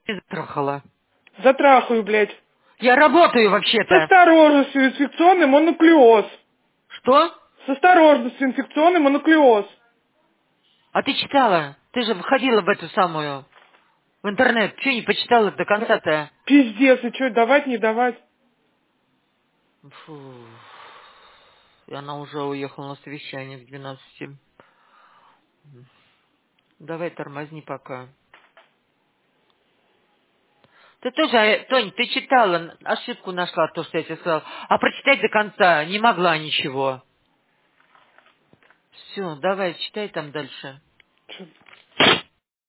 затрахала. Затрахаю, блядь. Я работаю С вообще-то. осторожностью, инфекционный мононуклеоз. Что? С осторожностью, инфекционный мононуклеоз. А ты читала? Ты же входила в эту самую, в интернет. Чего не почитала до конца-то? Пиздец, и что, давать, не давать? Фу. И она уже уехала на совещание в 12. Давай тормозни пока. Ты тоже, Тонь, ты читала, ошибку нашла, то, что я тебе сказала. А прочитать до конца не могла ничего. Все, давай, читай там дальше. Чё?